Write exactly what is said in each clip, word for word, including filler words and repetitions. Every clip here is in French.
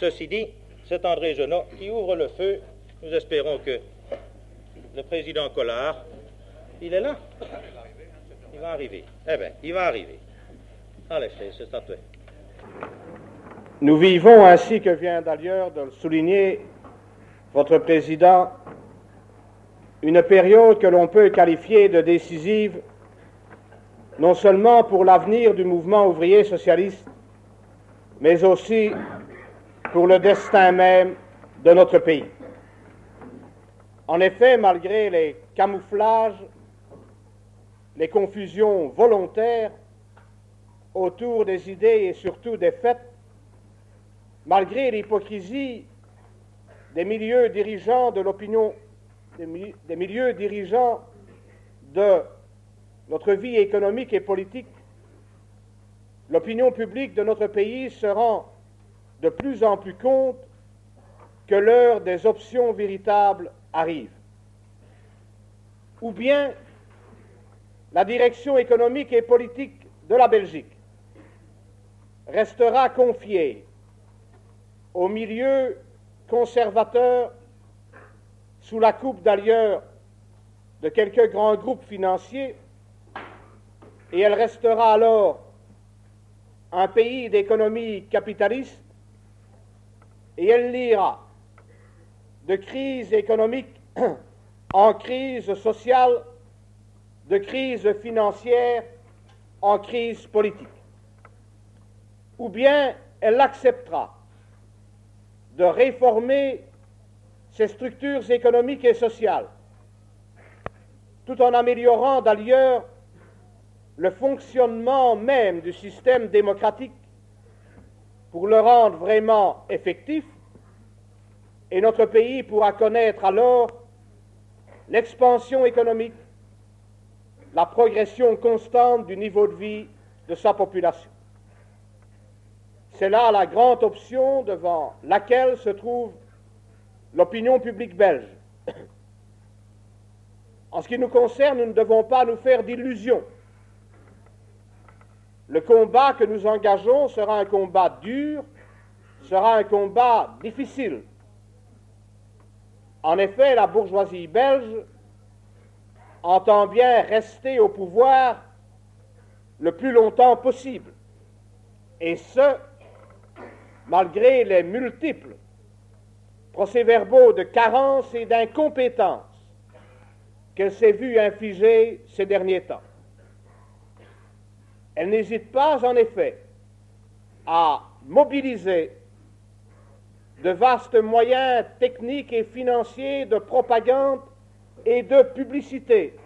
Ceci dit, c'est André Genot qui ouvre le feu. Nous espérons que le président Collard, il est là. Il va arriver. Eh bien, il va arriver. Allez, c'est à toi. Nous vivons, ainsi que vient d'ailleurs de le souligner votre président, une période que l'on peut qualifier de décisive, non seulement pour l'avenir du mouvement ouvrier socialiste, mais aussi pour le destin même de notre pays. En effet, malgré les camouflages, les confusions volontaires autour des idées et surtout des faits, malgré l'hypocrisie des milieux dirigeants de l'opinion, des, mi- des milieux dirigeants de notre vie économique et politique, l'opinion publique de notre pays se rend de plus en plus compte que l'heure des options véritables arrive. Ou bien la direction économique et politique de la Belgique restera confiée au milieu conservateur sous la coupe d'ailleurs de quelques grands groupes financiers, et elle restera alors un pays d'économie capitaliste, et elle lira de crise économique en crise sociale, de crise financière en crise politique. Ou bien elle acceptera de réformer ses structures économiques et sociales, tout en améliorant d'ailleurs le fonctionnement même du système démocratique pour le rendre vraiment effectif, et notre pays pourra connaître alors l'expansion économique, la progression constante du niveau de vie de sa population. C'est là la grande option devant laquelle se trouve l'opinion publique belge. En ce qui nous concerne, nous ne devons pas nous faire d'illusions. Le combat que nous engageons sera un combat dur, sera un combat difficile. En effet, la bourgeoisie belge entend bien rester au pouvoir le plus longtemps possible, et ce, malgré les multiples procès-verbaux de carence et d'incompétence qu'elle s'est vue infliger ces derniers temps. Elle n'hésite pas, en effet, à mobiliser de vastes moyens techniques et financiers de propagande et de publicité,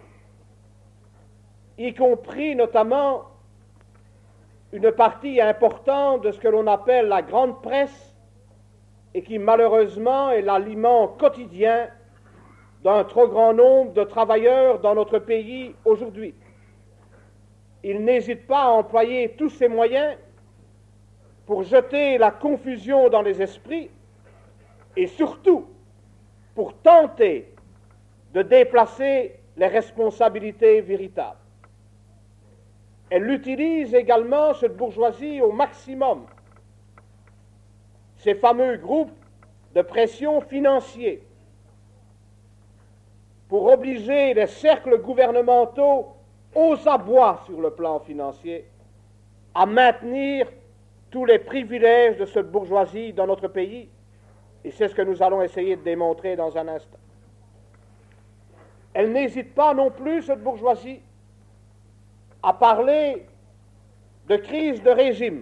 y compris notamment une partie importante de ce que l'on appelle la grande presse et qui malheureusement est l'aliment quotidien d'un trop grand nombre de travailleurs dans notre pays aujourd'hui. Il n'hésite pas à employer tous ses moyens pour jeter la confusion dans les esprits et surtout pour tenter de déplacer les responsabilités véritables. Elle utilise également, cette bourgeoisie, au maximum ces fameux groupes de pression financiers pour obliger les cercles gouvernementaux aux abois sur le plan financier à maintenir tous les privilèges de cette bourgeoisie dans notre pays, et c'est ce que nous allons essayer de démontrer dans un instant. Elle n'hésite pas non plus, cette bourgeoisie, à parler de crise de régime,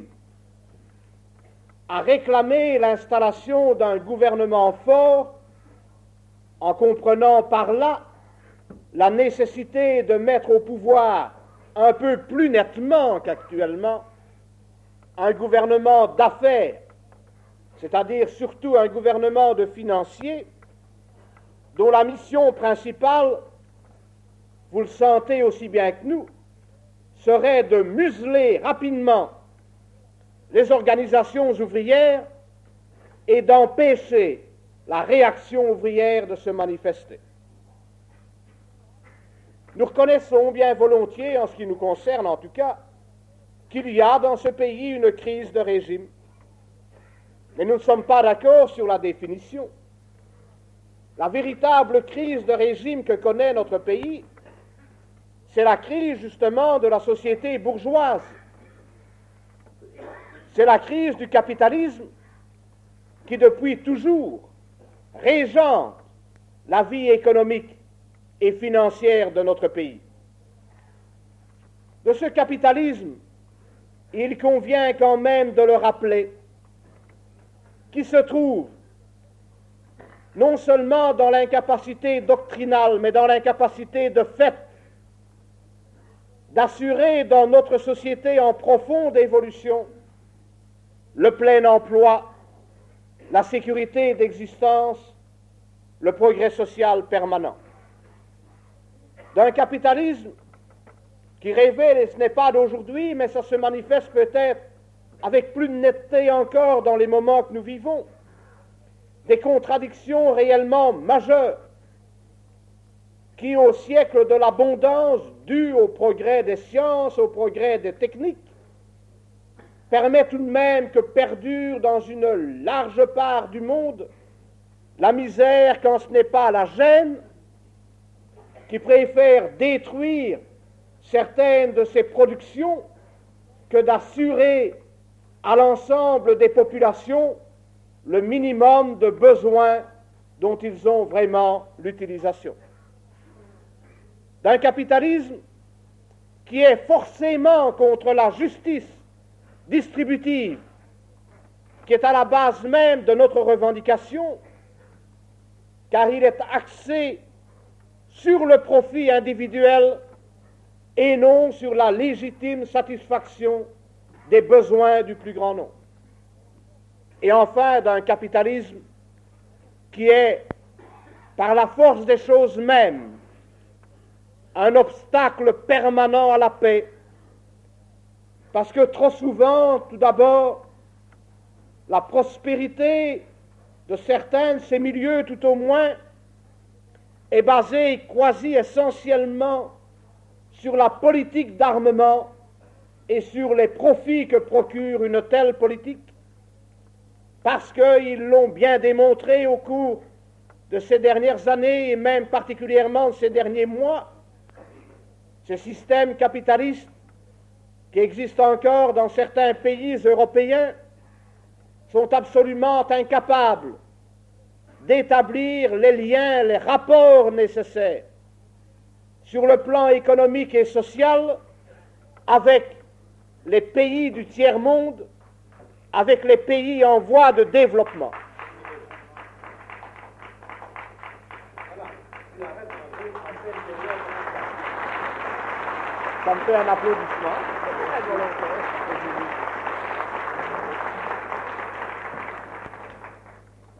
à réclamer l'installation d'un gouvernement fort, en comprenant par là la nécessité de mettre au pouvoir un peu plus nettement qu'actuellement un gouvernement d'affaires, c'est-à-dire surtout un gouvernement de financiers, dont la mission principale, vous le sentez aussi bien que nous, serait de museler rapidement les organisations ouvrières et d'empêcher la réaction ouvrière de se manifester. Nous reconnaissons bien volontiers, en ce qui nous concerne en tout cas, qu'il y a dans ce pays une crise de régime. Mais nous ne sommes pas d'accord sur la définition. La véritable crise de régime que connaît notre pays, c'est la crise justement de la société bourgeoise. C'est la crise du capitalisme qui depuis toujours régente la vie économique et financière de notre pays. De ce capitalisme, il convient quand même de le rappeler, qui se trouve non seulement dans l'incapacité doctrinale, mais dans l'incapacité de fait d'assurer dans notre société en profonde évolution le plein emploi, la sécurité d'existence, le progrès social permanent. D'un capitalisme qui révèle, et ce n'est pas d'aujourd'hui, mais ça se manifeste peut-être avec plus de netteté encore dans les moments que nous vivons, des contradictions réellement majeures qui, au siècle de l'abondance due au progrès des sciences, au progrès des techniques, permet tout de même que perdure dans une large part du monde la misère quand ce n'est pas la gêne, qui préfère détruire certaines de ses productions que d'assurer à l'ensemble des populations le minimum de besoins dont ils ont vraiment l'utilisation. D'un capitalisme qui est forcément contre la justice distributive, qui est à la base même de notre revendication, car il est axé sur le profit individuel et non sur la légitime satisfaction des besoins du plus grand nombre. Et enfin, d'un capitalisme qui est, par la force des choses mêmes, un obstacle permanent à la paix, parce que trop souvent, tout d'abord, la prospérité de certains de ces milieux, tout au moins, est basée quasi essentiellement sur la politique d'armement et sur les profits que procure une telle politique, parce qu'ils l'ont bien démontré au cours de ces dernières années et même particulièrement de ces derniers mois, ces systèmes capitalistes qui existent encore dans certains pays européens sont absolument incapables d'établir les liens, les rapports nécessaires sur le plan économique et social avec les pays du tiers-monde, avec les pays en voie de développement. Ça me fait un applaudissement. Très volontaire.